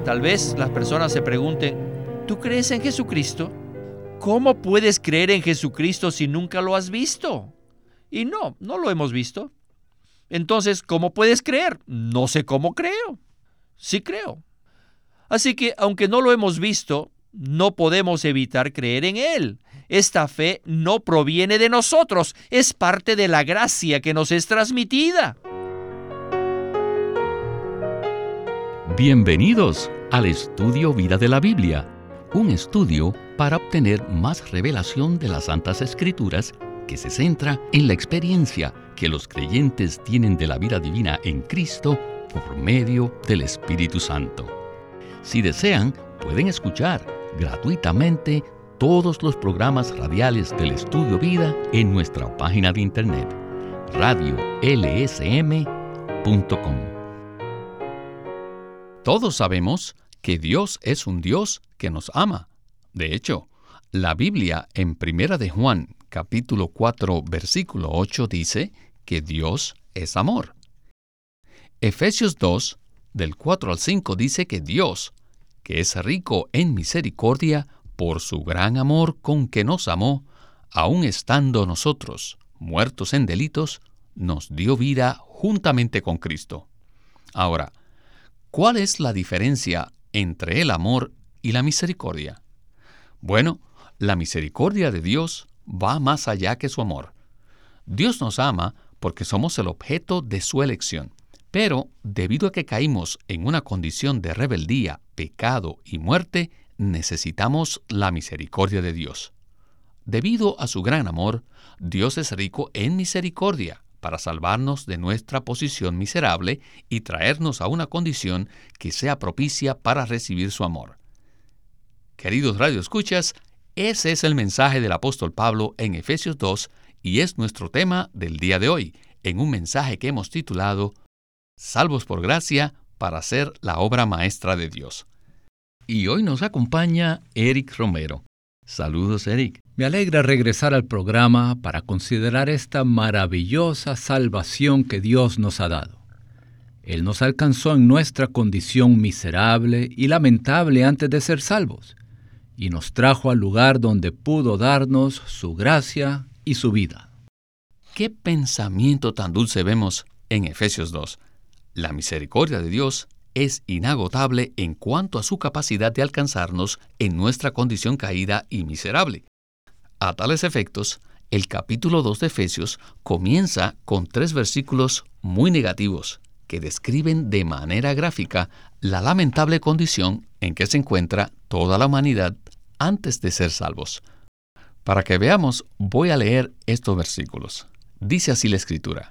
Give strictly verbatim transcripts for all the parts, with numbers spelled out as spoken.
Tal vez las personas se pregunten, ¿tú crees en Jesucristo? ¿Cómo puedes creer en Jesucristo si nunca lo has visto? Y no, no lo hemos visto. Entonces, ¿cómo puedes creer? No sé cómo creo. Sí creo. Así que, aunque no lo hemos visto, no podemos evitar creer en Él. Esta fe no proviene de nosotros, es parte de la gracia que nos es transmitida. Bienvenidos al Estudio Vida de la Biblia, un estudio para obtener más revelación de las Santas Escrituras que se centra en la experiencia que los creyentes tienen de la vida divina en Cristo por medio del Espíritu Santo. Si desean, pueden escuchar gratuitamente todos los programas radiales del Estudio Vida en nuestra página de internet, radio l s m punto com. Todos sabemos que Dios es un Dios que nos ama. De hecho, la Biblia en Primera de Juan, capítulo cuatro, versículo ocho, dice que Dios es amor. Efesios dos, del cuatro al cinco, dice que Dios, que es rico en misericordia, por su gran amor con que nos amó, aun estando nosotros muertos en delitos, nos dio vida juntamente con Cristo. Ahora, ¿cuál es la diferencia entre el amor y la misericordia? Bueno, la misericordia de Dios va más allá que su amor. Dios nos ama porque somos el objeto de su elección, pero debido a que caímos en una condición de rebeldía, pecado y muerte, necesitamos la misericordia de Dios. Debido a su gran amor, Dios es rico en misericordia para salvarnos de nuestra posición miserable y traernos a una condición que sea propicia para recibir su amor. Queridos radioescuchas, ese es el mensaje del apóstol Pablo en Efesios dos y es nuestro tema del día de hoy, en un mensaje que hemos titulado Salvos por gracia para hacer la obra maestra de Dios. Y hoy nos acompaña Eric Romero. Saludos, Eric. Me alegra regresar al programa para considerar esta maravillosa salvación que Dios nos ha dado. Él nos alcanzó en nuestra condición miserable y lamentable antes de ser salvos, y nos trajo al lugar donde pudo darnos su gracia y su vida. ¿Qué pensamiento tan dulce vemos en Efesios dos? La misericordia de Dios es inagotable en cuanto a su capacidad de alcanzarnos en nuestra condición caída y miserable. A tales efectos, el capítulo dos de Efesios comienza con tres versículos muy negativos que describen de manera gráfica la lamentable condición en que se encuentra toda la humanidad antes de ser salvos. Para que veamos, voy a leer estos versículos. Dice así la Escritura: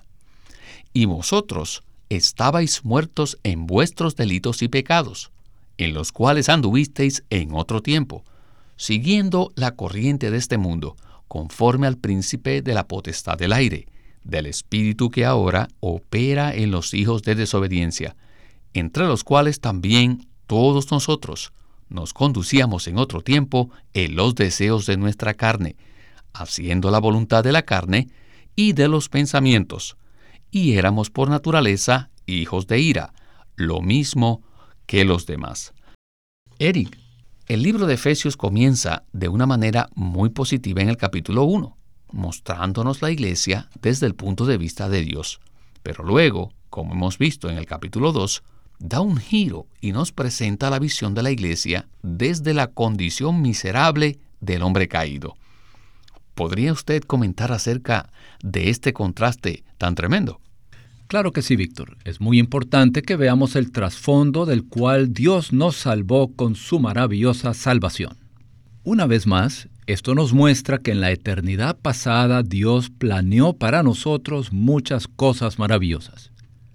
Y vosotros estabais muertos en vuestros delitos y pecados, en los cuales anduvisteis en otro tiempo, siguiendo la corriente de este mundo, conforme al príncipe de la potestad del aire, del espíritu que ahora opera en los hijos de desobediencia, entre los cuales también todos nosotros nos conducíamos en otro tiempo en los deseos de nuestra carne, haciendo la voluntad de la carne y de los pensamientos, y éramos por naturaleza hijos de ira, lo mismo que los demás. Eric, el libro de Efesios comienza de una manera muy positiva en el capítulo uno, mostrándonos la iglesia desde el punto de vista de Dios. Pero luego, como hemos visto en el capítulo dos, da un giro y nos presenta la visión de la iglesia desde la condición miserable del hombre caído. ¿Podría usted comentar acerca de este contraste tan tremendo? Claro que sí, Víctor. Es muy importante que veamos el trasfondo del cual Dios nos salvó con su maravillosa salvación. Una vez más, esto nos muestra que en la eternidad pasada Dios planeó para nosotros muchas cosas maravillosas.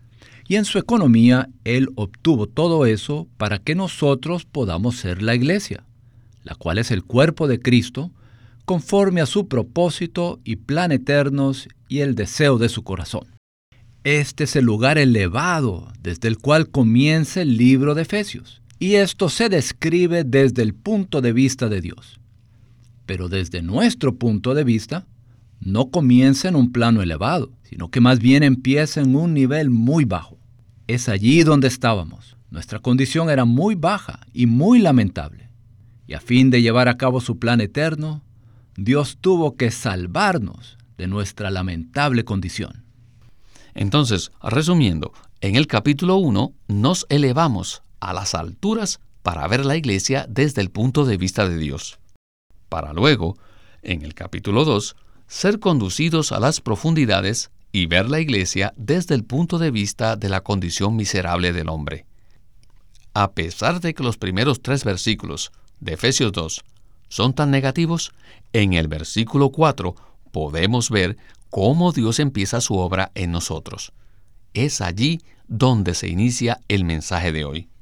Y en su economía, Él obtuvo todo eso para que nosotros podamos ser la iglesia, la cual es el cuerpo de Cristo, conforme a su propósito y plan eternos y el deseo de su corazón. Este es el lugar elevado desde el cual comienza el libro de Efesios, y esto se describe desde el punto de vista de Dios. Pero desde nuestro punto de vista, no comienza en un plano elevado, sino que más bien empieza en un nivel muy bajo. Es allí donde estábamos, Nuestra condición era muy baja y muy lamentable. Y a fin de llevar a cabo su plan eterno, Dios tuvo que salvarnos de nuestra lamentable condición. Entonces, resumiendo, en el capítulo uno nos elevamos a las alturas para ver la iglesia desde el punto de vista de Dios, para luego, en el capítulo dos, ser conducidos a las profundidades y ver la iglesia desde el punto de vista de la condición miserable del hombre. A pesar de que los primeros tres versículos de Efesios dos son tan negativos, en el versículo cuatro podemos ver cómo Dios empieza su obra en nosotros. Es allí donde se inicia el mensaje de hoy.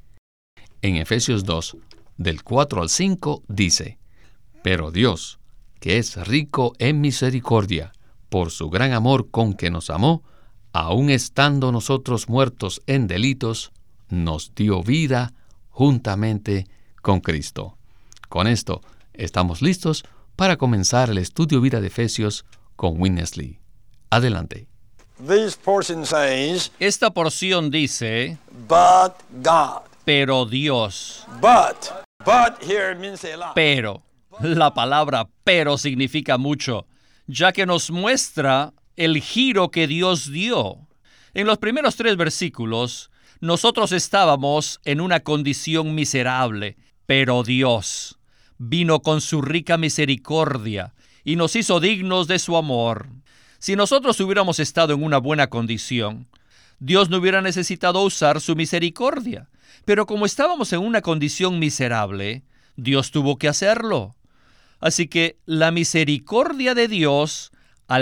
En Efesios dos, del cuatro al cinco, dice: Pero Dios, que es rico en misericordia, por su gran amor con que nos amó, aun estando nosotros muertos en delitos, nos dio vida juntamente con Cristo. Con esto, estamos listos para comenzar el estudio vida de Efesios con Witness Lee. Adelante. This portion says, Esta porción dice, but God. pero Dios. But, but here means a lot. Pero. La palabra pero significa mucho, ya que nos muestra el giro que Dios dio. En los primeros tres versículos, nosotros estábamos en una condición miserable, pero Dios vino con su rica misericordia y nos hizo dignos de su amor. Si nosotros hubiéramos estado en una buena condición, Dios no hubiera necesitado usar su misericordia. Pero como estábamos en una condición miserable, Dios tuvo que hacerlo. Así que la misericordia de Dios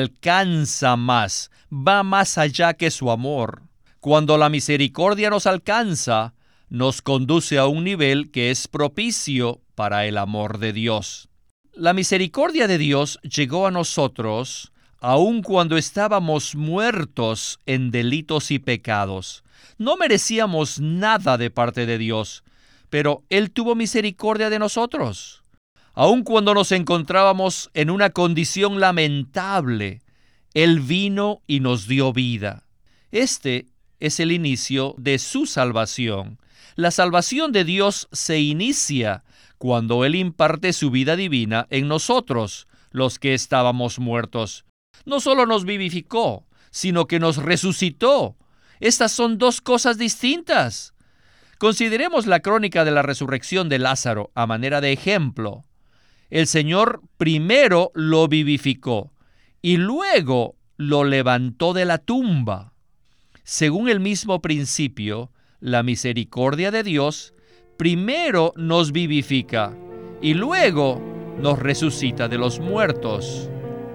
alcanza más, va más allá que su amor. Cuando la misericordia nos alcanza, nos conduce a un nivel que es propicio para el amor de Dios. La misericordia de Dios llegó a nosotros aun cuando estábamos muertos en delitos y pecados. No merecíamos nada de parte de Dios, pero Él tuvo misericordia de nosotros. Aun cuando nos encontrábamos en una condición lamentable, Él vino y nos dio vida. Este es el inicio de su salvación. La salvación de Dios se inicia cuando Él imparte su vida divina en nosotros, los que estábamos muertos. No solo nos vivificó, sino que nos resucitó. Estas son dos cosas distintas. Consideremos la crónica de la resurrección de Lázaro a manera de ejemplo. El Señor primero lo vivificó y luego lo levantó de la tumba. Según el mismo principio, la misericordia de Dios primero nos vivifica y luego nos resucita de los muertos.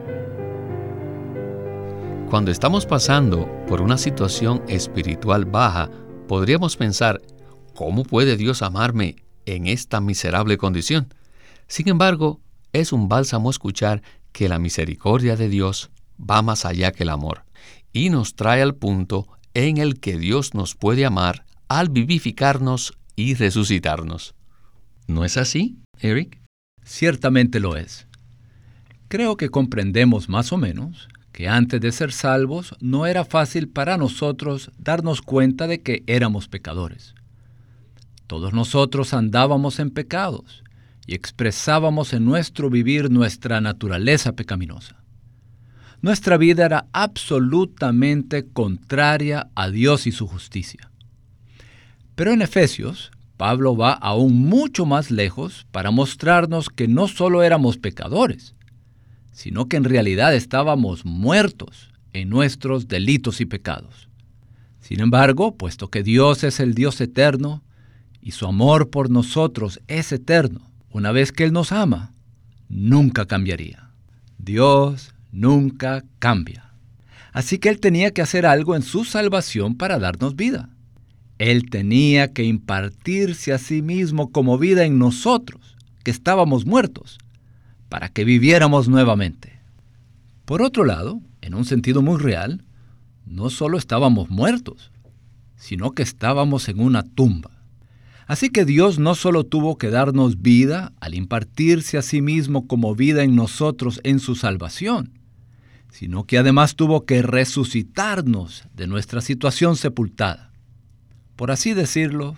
Cuando estamos pasando por una situación espiritual baja, podríamos pensar, ¿cómo puede Dios amarme en esta miserable condición? Sin embargo, es un bálsamo escuchar que la misericordia de Dios va más allá que el amor y nos trae al punto en el que Dios nos puede amar al vivificarnos y resucitarnos. ¿No es así, Eric? Ciertamente lo es. Creo que comprendemos más o menos que antes de ser salvos no era fácil para nosotros darnos cuenta de que éramos pecadores. Todos nosotros andábamos en pecados y expresábamos en nuestro vivir nuestra naturaleza pecaminosa. Nuestra vida era absolutamente contraria a Dios y su justicia. Pero en Efesios, Pablo va aún mucho más lejos para mostrarnos que no solo éramos pecadores, sino que en realidad estábamos muertos en nuestros delitos y pecados. Sin embargo, puesto que Dios es el Dios eterno y su amor por nosotros es eterno, una vez que Él nos ama, nunca cambiaría. Dios nunca cambia. Así que Él tenía que hacer algo en su salvación para darnos vida. Él tenía que impartirse a sí mismo como vida en nosotros, que estábamos muertos, para que viviéramos nuevamente. Por otro lado, en un sentido muy real, no solo estábamos muertos, sino que estábamos en una tumba. Así que Dios no solo tuvo que darnos vida al impartirse a sí mismo como vida en nosotros en su salvación, sino que además tuvo que resucitarnos de nuestra situación sepultada. Por así decirlo,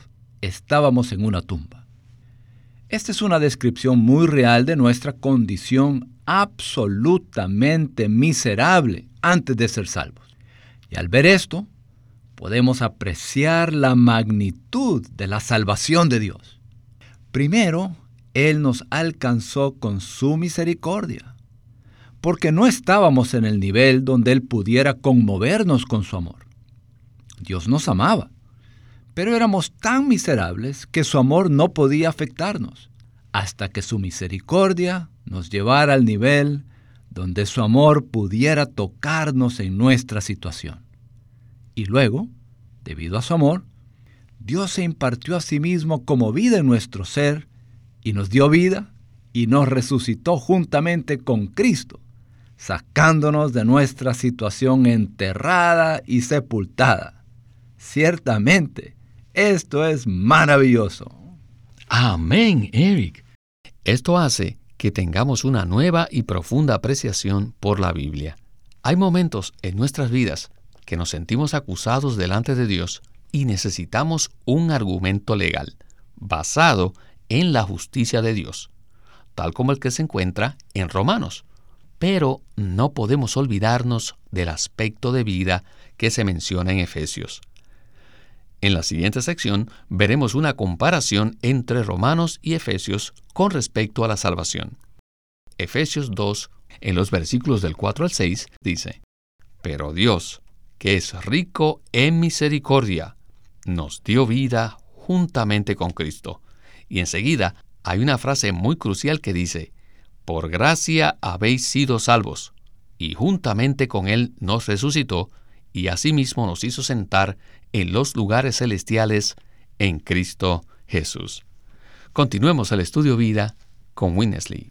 estábamos en una tumba. Esta es una descripción muy real de nuestra condición absolutamente miserable antes de ser salvos. Y al ver esto, podemos apreciar la magnitud de la salvación de Dios. Primero, Él nos alcanzó con su misericordia, porque no estábamos en el nivel donde Él pudiera conmovernos con su amor. Dios nos amaba, pero éramos tan miserables que su amor no podía afectarnos, hasta que su misericordia nos llevara al nivel donde su amor pudiera tocarnos en nuestra situación. Y luego, debido a su amor, Dios se impartió a sí mismo como vida en nuestro ser y nos dio vida y nos resucitó juntamente con Cristo, sacándonos de nuestra situación enterrada y sepultada. Ciertamente, esto es maravilloso. Amén, Eric. Esto hace que tengamos una nueva y profunda apreciación por la Biblia. Hay momentos en nuestras vidas que nos sentimos acusados delante de Dios y necesitamos un argumento legal basado en la justicia de Dios, tal como el que se encuentra en Romanos. Pero no podemos olvidarnos del aspecto de vida que se menciona en Efesios. En la siguiente sección veremos una comparación entre Romanos y Efesios con respecto a la salvación. Efesios dos, en los versículos del cuatro al seis, dice: Pero Dios, que es rico en misericordia, nos dio vida juntamente con Cristo. Y enseguida hay una frase muy crucial que dice: Por gracia habéis sido salvos, y juntamente con Él nos resucitó, y asimismo nos hizo sentar en los lugares celestiales en Cristo Jesús. Continuemos el estudio vida con Winnesley.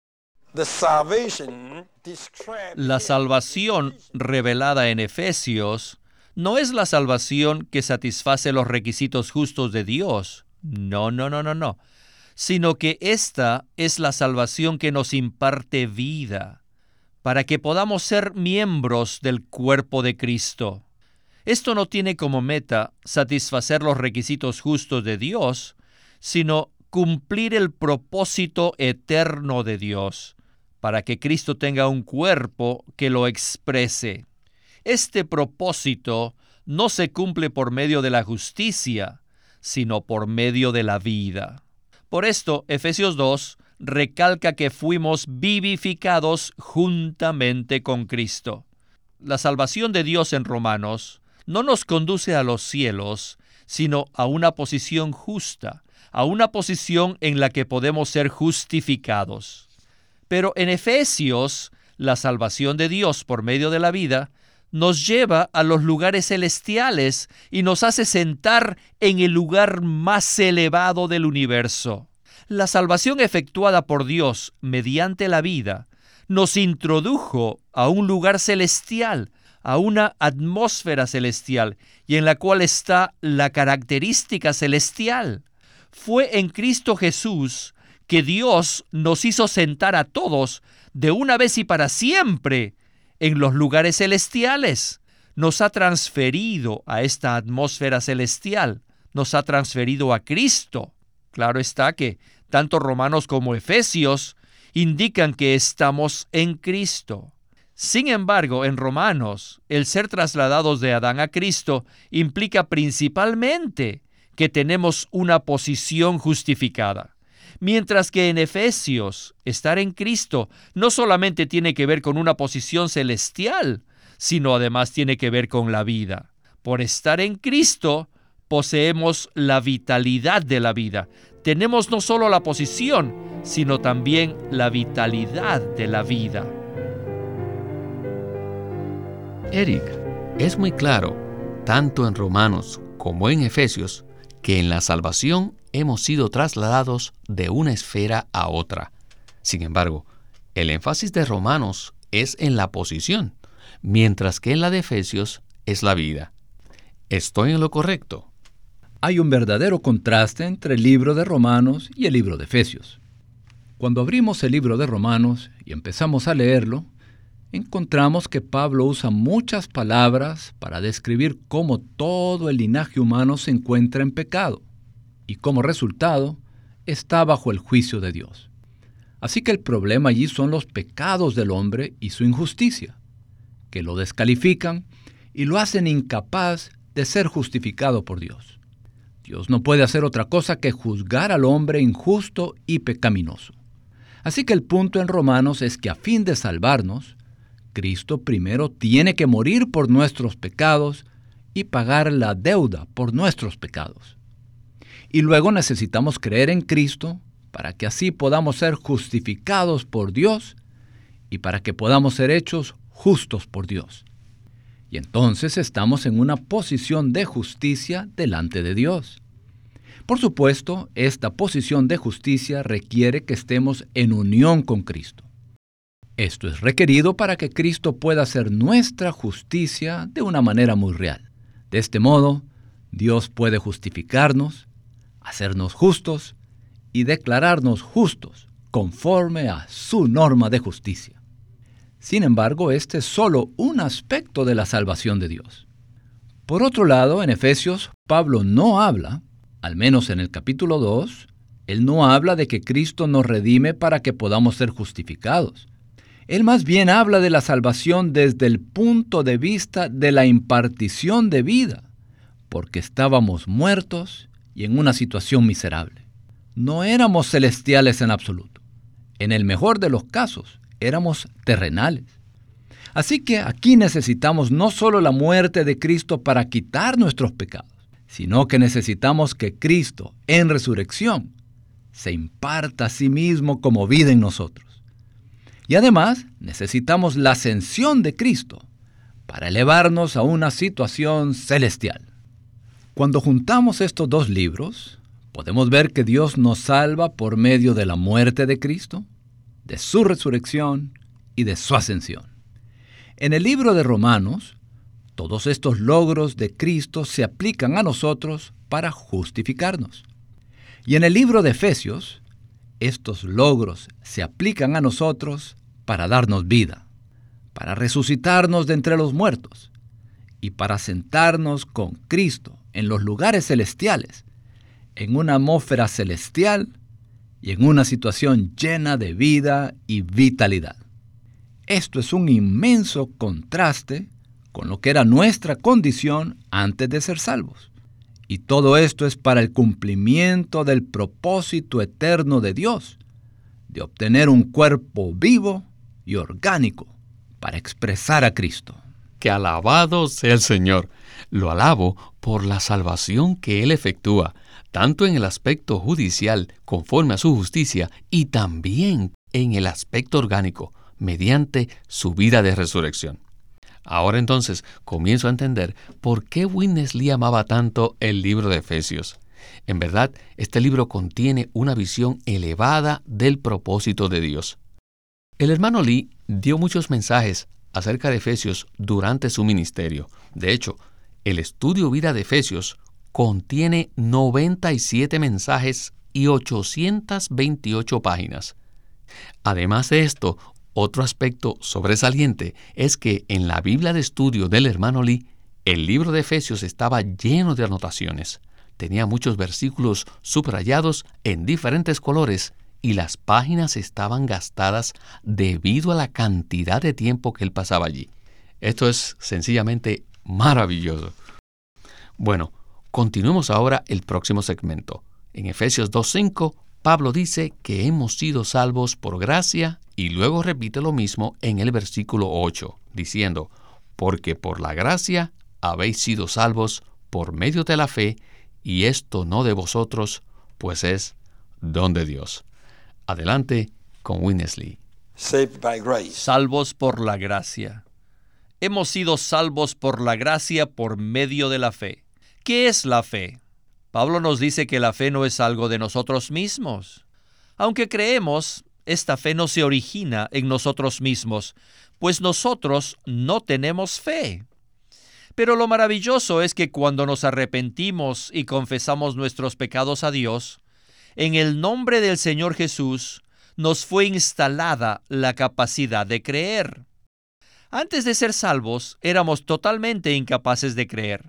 La salvación revelada en Efesios no es la salvación que satisface los requisitos justos de Dios. No, no, no, no, no. Sino que esta es la salvación que nos imparte vida, para que podamos ser miembros del cuerpo de Cristo. Esto no tiene como meta satisfacer los requisitos justos de Dios, sino cumplir el propósito eterno de Dios, para que Cristo tenga un cuerpo que lo exprese. Este propósito no se cumple por medio de la justicia, sino por medio de la vida. Por esto, Efesios dos recalca que fuimos vivificados juntamente con Cristo. La salvación de Dios en Romanos no nos conduce a los cielos, sino a una posición justa, a una posición en la que podemos ser justificados. Pero en Efesios, la salvación de Dios por medio de la vida nos lleva a los lugares celestiales y nos hace sentar en el lugar más elevado del universo. La salvación efectuada por Dios mediante la vida nos introdujo a un lugar celestial, a una atmósfera celestial, y en la cual está la característica celestial. Fue en Cristo Jesús que Dios nos hizo sentar a todos de una vez y para siempre en los lugares celestiales. Nos ha transferido a esta atmósfera celestial, nos ha transferido a Cristo. Claro está que tanto Romanos como Efesios indican que estamos en Cristo. Sin embargo, en Romanos, el ser trasladados de Adán a Cristo implica principalmente que tenemos una posición justificada. Mientras que en Efesios, estar en Cristo no solamente tiene que ver con una posición celestial, sino además tiene que ver con la vida. Por estar en Cristo, poseemos la vitalidad de la vida. Tenemos no solo la posición, sino también la vitalidad de la vida. Eric, es muy claro, tanto en Romanos como en Efesios, que en la salvación hemos sido trasladados de una esfera a otra. Sin embargo, el énfasis de Romanos es en la posición, mientras que en la de Efesios es la vida. ¿Estoy en lo correcto? Hay un verdadero contraste entre el libro de Romanos y el libro de Efesios. Cuando abrimos el libro de Romanos y empezamos a leerlo, encontramos que Pablo usa muchas palabras para describir cómo todo el linaje humano se encuentra en pecado. y como resultado está bajo el juicio de Dios. Así que el problema allí son los pecados del hombre y su injusticia, que lo descalifican y lo hacen incapaz de ser justificado por Dios. Dios no puede hacer otra cosa que juzgar al hombre injusto y pecaminoso. Así que el punto en Romanos es que a fin de salvarnos, Cristo primero tiene que morir por nuestros pecados y pagar la deuda por nuestros pecados. Y luego necesitamos creer en Cristo para que así podamos ser justificados por Dios y para que podamos ser hechos justos por Dios. Y entonces estamos en una posición de justicia delante de Dios. Por supuesto, esta posición de justicia requiere que estemos en unión con Cristo. Esto es requerido para que Cristo pueda ser nuestra justicia de una manera muy real. De este modo, Dios puede justificarnos, hacernos justos y declararnos justos conforme a su norma de justicia. Sin embargo, este es solo un aspecto de la salvación de Dios. Por otro lado, en Efesios, Pablo no habla, al menos en el capítulo dos, él no habla de que Cristo nos redime para que podamos ser justificados. Él más bien habla de la salvación desde el punto de vista de la impartición de vida, porque estábamos muertos y en una situación miserable. No éramos celestiales en absoluto. En el mejor de los casos, éramos terrenales. Así que aquí necesitamos no solo la muerte de Cristo para quitar nuestros pecados, sino que necesitamos que Cristo, en resurrección, se imparta a sí mismo como vida en nosotros. Y además, necesitamos la ascensión de Cristo para elevarnos a una situación celestial. Cuando juntamos estos dos libros, podemos ver que Dios nos salva por medio de la muerte de Cristo, de su resurrección y de su ascensión. En el libro de Romanos, todos estos logros de Cristo se aplican a nosotros para justificarnos. Y en el libro de Efesios, estos logros se aplican a nosotros para darnos vida, para resucitarnos de entre los muertos y para sentarnos con Cristo en los lugares celestiales, en una atmósfera celestial y en una situación llena de vida y vitalidad. Esto es un inmenso contraste con lo que era nuestra condición antes de ser salvos. Y todo esto es para el cumplimiento del propósito eterno de Dios, de obtener un cuerpo vivo y orgánico para expresar a Cristo. Que alabado sea el Señor. Lo alabo por la salvación que Él efectúa, tanto en el aspecto judicial, conforme a su justicia, y también en el aspecto orgánico, mediante su vida de resurrección. Ahora entonces comienzo a entender por qué Witness Lee amaba tanto el libro de Efesios. En verdad, este libro contiene una visión elevada del propósito de Dios. El hermano Lee dio muchos mensajes acerca de Efesios durante su ministerio. De hecho, el estudio vida de Efesios contiene noventa y siete mensajes y ochocientas veintiocho páginas. Además de esto, otro aspecto sobresaliente es que en la Biblia de estudio del hermano Lee, el libro de Efesios estaba lleno de anotaciones. Tenía muchos versículos subrayados en diferentes colores y las páginas estaban gastadas debido a la cantidad de tiempo que él pasaba allí. Esto es sencillamente maravilloso. Bueno, continuemos ahora el próximo segmento. En Efesios dos cinco, Pablo dice que hemos sido salvos por gracia y luego repite lo mismo en el versículo ocho, diciendo, porque por la gracia habéis sido salvos por medio de la fe, y esto no de vosotros, pues es don de Dios. Adelante con Witness Lee. Saved by grace. Salvos por la gracia. Hemos sido salvos por la gracia por medio de la fe. ¿Qué es la fe? Pablo nos dice que la fe no es algo de nosotros mismos. Aunque creemos, esta fe no se origina en nosotros mismos, pues nosotros no tenemos fe. Pero lo maravilloso es que cuando nos arrepentimos y confesamos nuestros pecados a Dios, en el nombre del Señor Jesús, nos fue instalada la capacidad de creer. Antes de ser salvos, éramos totalmente incapaces de creer.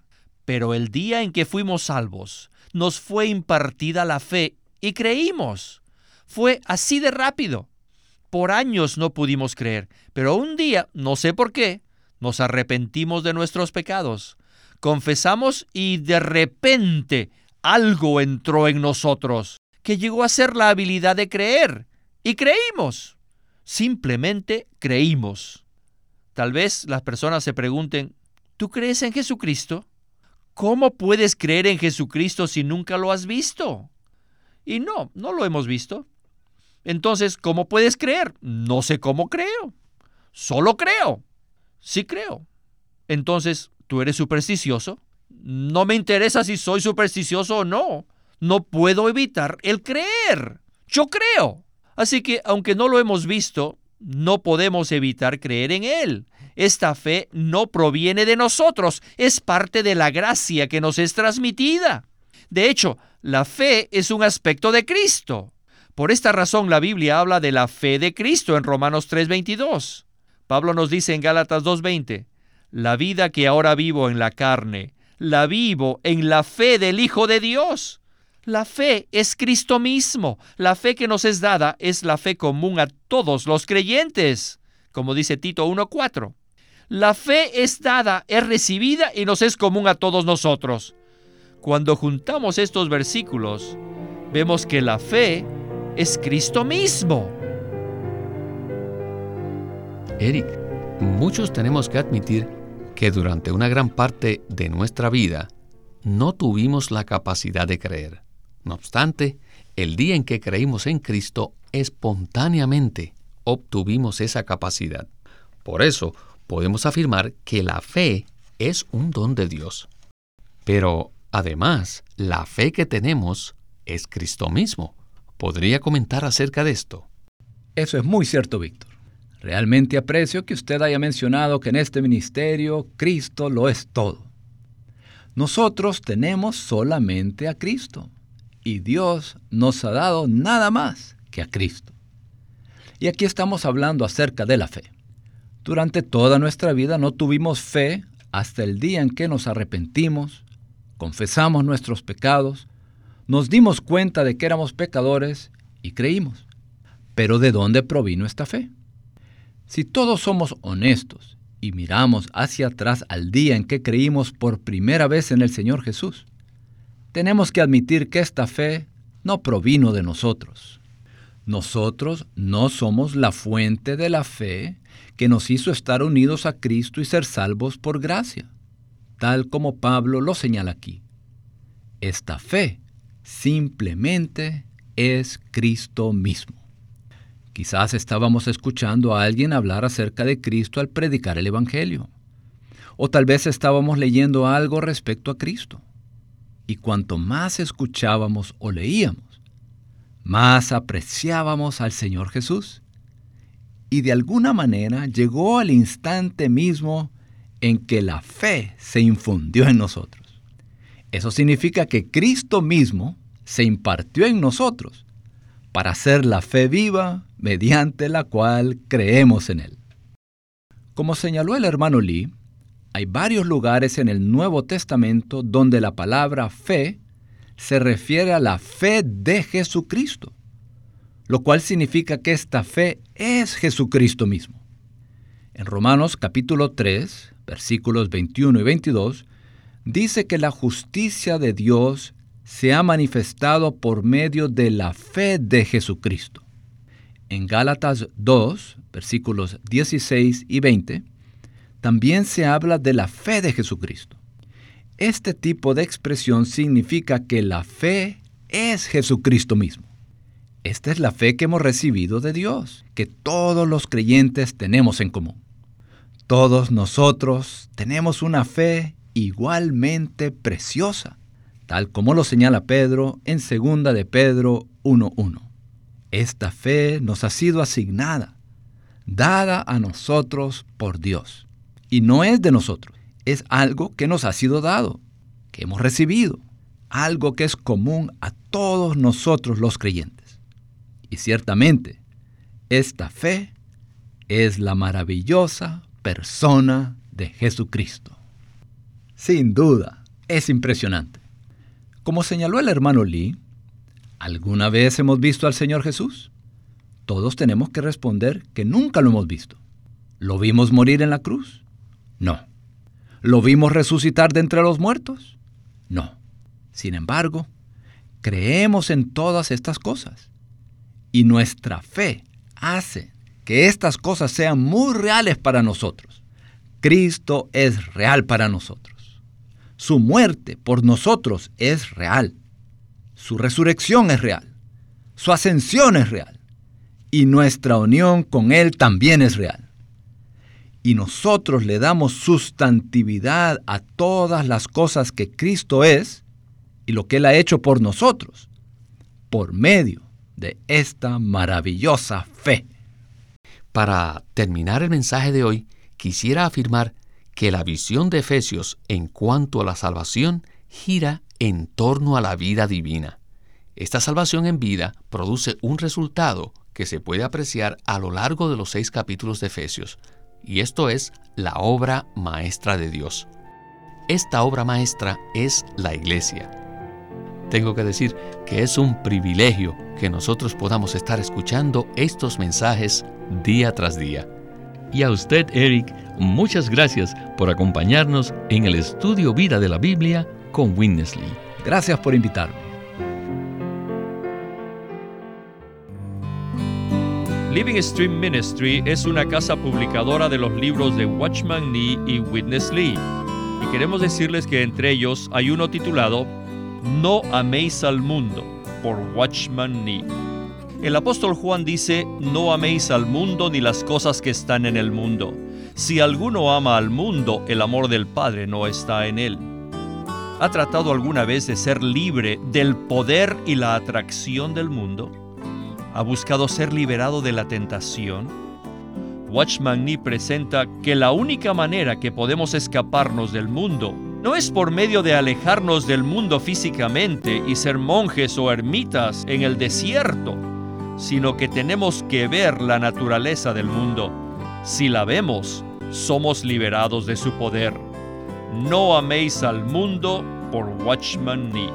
Pero el día en que fuimos salvos, nos fue impartida la fe y creímos. Fue así de rápido. Por años no pudimos creer, pero un día, no sé por qué, nos arrepentimos de nuestros pecados. Confesamos y de repente algo entró en nosotros que llegó a ser la habilidad de creer. Y creímos. Simplemente creímos. Tal vez las personas se pregunten, ¿tú crees en Jesucristo? ¿Cómo puedes creer en Jesucristo si nunca lo has visto? Y no, no lo hemos visto. Entonces, ¿cómo puedes creer? No sé cómo creo. Solo creo. Sí creo. Entonces, ¿tú eres supersticioso? No me interesa si soy supersticioso o no. No puedo evitar el creer. Yo creo. Así que, aunque no lo hemos visto, no podemos evitar creer en Él. Esta fe no proviene de nosotros, es parte de la gracia que nos es transmitida. De hecho, la fe es un aspecto de Cristo. Por esta razón, la Biblia habla de la fe de Cristo en Romanos tres veintidós. Pablo nos dice en Gálatas dos veinte, la vida que ahora vivo en la carne, la vivo en la fe del Hijo de Dios. La fe es Cristo mismo. La fe que nos es dada es la fe común a todos los creyentes, como dice Tito uno cuatro. La fe es dada, es recibida y nos es común a todos nosotros. Cuando juntamos estos versículos, vemos que la fe es Cristo mismo. Eric, muchos tenemos que admitir que durante una gran parte de nuestra vida no tuvimos la capacidad de creer. No obstante, el día en que creímos en Cristo, espontáneamente obtuvimos esa capacidad. Por eso, podemos afirmar que la fe es un don de Dios. Pero, además, la fe que tenemos es Cristo mismo. ¿Podría comentar acerca de esto? Eso es muy cierto, Víctor. Realmente aprecio que usted haya mencionado que en este ministerio Cristo lo es todo. Nosotros tenemos solamente a Cristo. Y Dios nos ha dado nada más que a Cristo. Y aquí estamos hablando acerca de la fe. Durante toda nuestra vida no tuvimos fe hasta el día en que nos arrepentimos, confesamos nuestros pecados, nos dimos cuenta de que éramos pecadores y creímos. Pero ¿de dónde provino esta fe? Si todos somos honestos y miramos hacia atrás al día en que creímos por primera vez en el Señor Jesús, tenemos que admitir que esta fe no provino de nosotros. Nosotros no somos la fuente de la fe que nos hizo estar unidos a Cristo y ser salvos por gracia, tal como Pablo lo señala aquí. Esta fe simplemente es Cristo mismo. Quizás estábamos escuchando a alguien hablar acerca de Cristo al predicar el Evangelio, o tal vez estábamos leyendo algo respecto a Cristo. Y cuanto más escuchábamos o leíamos, más apreciábamos al Señor Jesús. Y de alguna manera llegó el instante mismo en que la fe se infundió en nosotros. Eso significa que Cristo mismo se impartió en nosotros para hacer la fe viva mediante la cual creemos en Él. Como señaló el hermano Lee, hay varios lugares en el Nuevo Testamento donde la palabra fe se refiere a la fe de Jesucristo, lo cual significa que esta fe es Jesucristo mismo. En Romanos capítulo tres, versículos veintiuno y veintidós, dice que la justicia de Dios se ha manifestado por medio de la fe de Jesucristo. En Gálatas dos, versículos dieciséis y veinte, también se habla de la fe de Jesucristo. Este tipo de expresión significa que la fe es Jesucristo mismo. Esta es la fe que hemos recibido de Dios, que todos los creyentes tenemos en común. Todos nosotros tenemos una fe igualmente preciosa, tal como lo señala Pedro en segunda de Pedro uno uno. Esta fe nos ha sido asignada, dada a nosotros por Dios. Y no es de nosotros, es algo que nos ha sido dado, que hemos recibido, algo que es común a todos nosotros los creyentes. Y ciertamente, esta fe es la maravillosa persona de Jesucristo. Sin duda, Es impresionante. Como señaló el hermano Lee, ¿alguna vez hemos visto al Señor Jesús? Todos tenemos que responder que nunca lo hemos visto. ¿Lo vimos morir en la cruz? No. ¿Lo vimos resucitar de entre los muertos? No. Sin embargo, creemos en todas estas cosas. Y nuestra fe hace que estas cosas sean muy reales para nosotros. Cristo es real para nosotros. Su muerte por nosotros es real. Su resurrección es real. Su ascensión es real. Y nuestra unión con Él también es real. Y nosotros le damos sustantividad a todas las cosas que Cristo es y lo que Él ha hecho por nosotros, por medio de esta maravillosa fe. Para terminar el mensaje de hoy, quisiera afirmar que la visión de Efesios en cuanto a la salvación gira en torno a la vida divina. Esta salvación en vida produce un resultado que se puede apreciar a lo largo de los seis capítulos de Efesios, y esto es la obra maestra de Dios. Esta obra maestra es la Iglesia. Tengo que decir que es un privilegio que nosotros podamos estar escuchando estos mensajes día tras día. Y a usted, Eric, muchas gracias por acompañarnos en el estudio Vida de la Biblia con Witness Lee. Gracias por invitarme. Living Stream Ministry es una casa publicadora de los libros de Watchman Nee y Witness Lee. Y queremos decirles que entre ellos hay uno titulado No améis al mundo, por Watchman Nee. El apóstol Juan dice, no améis al mundo ni las cosas que están en el mundo. Si alguno ama al mundo, el amor del Padre no está en él. ¿Ha tratado alguna vez de ser libre del poder y la atracción del mundo? ¿Ha buscado ser liberado de la tentación? Watchman Nee presenta que la única manera que podemos escaparnos del mundo no es por medio de alejarnos del mundo físicamente y ser monjes o ermitas en el desierto, sino que tenemos que ver la naturaleza del mundo. Si la vemos, somos liberados de su poder. No améis al mundo, por Watchman Nee.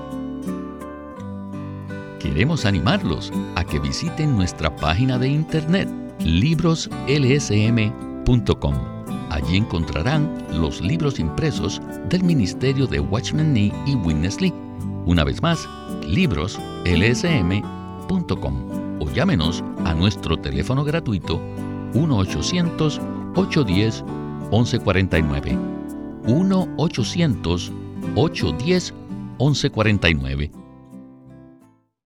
Queremos animarlos a que visiten nuestra página de internet, libros l s m punto com. Allí encontrarán los libros impresos del ministerio de Watchman Nee y Witness Lee. Una vez más, libros l s m punto com. O llámenos a nuestro teléfono gratuito uno ochocientos, ochocientos diez, once cuarenta y nueve. uno ochocientos, ochocientos diez, once cuarenta y nueve.